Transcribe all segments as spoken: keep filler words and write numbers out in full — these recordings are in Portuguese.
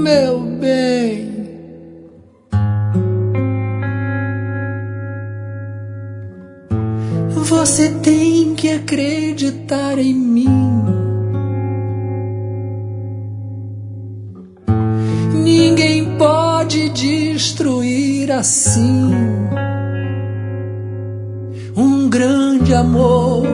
meu bem. Você tem que acreditar em mim. Ninguém pode destruir assim um grande amor.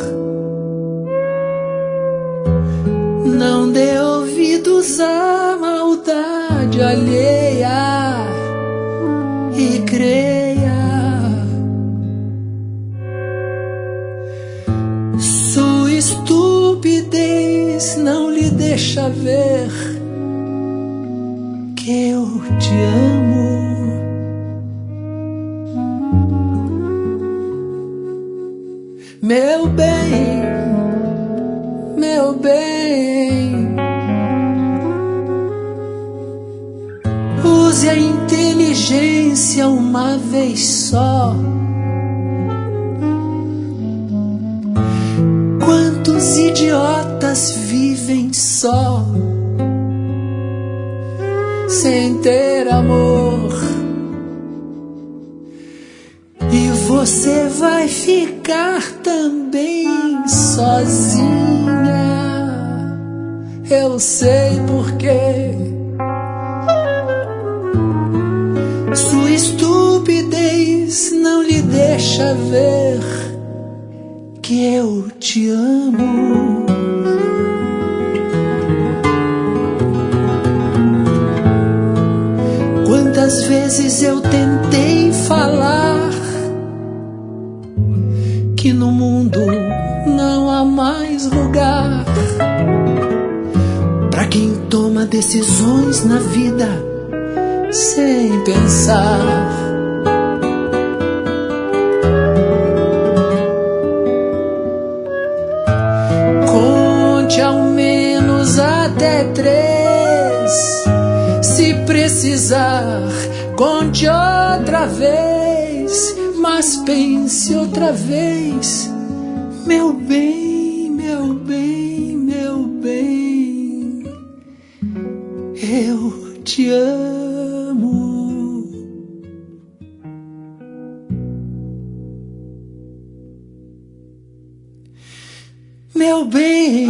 Não dê ouvidos à maldade alheia e creia. Sua estupidez não lhe deixa ver que eu te amo. Meu bem, meu bem, use a inteligência uma vez só. Quantos idiotas vivem só, sem ter amor? E você vai ficar também sozinha. Eu sei porquê. Sua estupidez não lhe deixa ver que eu te amo. Quantas vezes eu tentei falar que no mundo não há mais lugar pra quem toma decisões na vida sem pensar. Conte ao menos até três. Se precisar, conte outra vez, mas pense outra vez. Meu bem, meu bem, meu bem, eu te amo. Meu bem,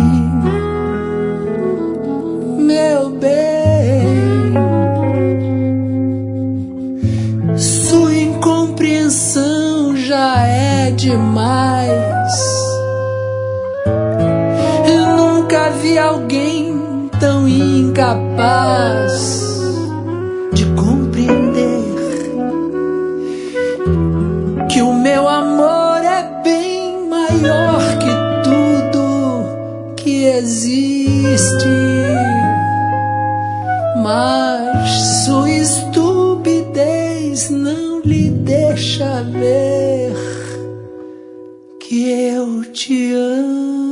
meu bem, sua incompreensão já é demais. Eu nunca vi alguém tão incapaz de compreender que o meu amor é bem maior que tudo que existe. Mas sua estupidez não lhe deixa ver que eu te amo.